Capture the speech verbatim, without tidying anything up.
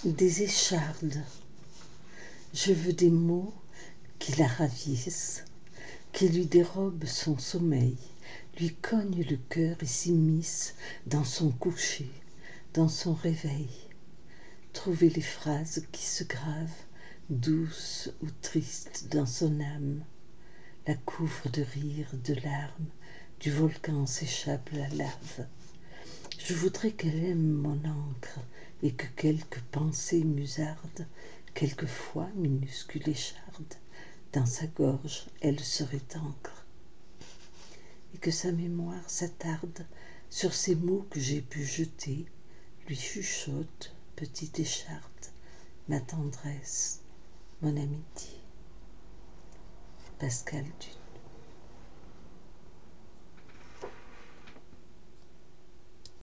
Des échardes. Je veux des mots qui la ravissent, qui lui dérobent son sommeil, lui cognent le cœur et s'immiscent dans son coucher, dans son réveil. Trouver les phrases qui se gravent, douces ou tristes dans son âme, la couvrent de rires, de larmes, du volcan s'échappe la lave. Je voudrais qu'elle aime mon encre et que quelques pensées musardes, quelquefois minuscules échardes, dans sa gorge elle serait encre. Et que sa mémoire s'attarde sur ces mots que j'ai pu jeter, lui chuchote, petite écharde, ma tendresse, mon amitié. Pascal Dut.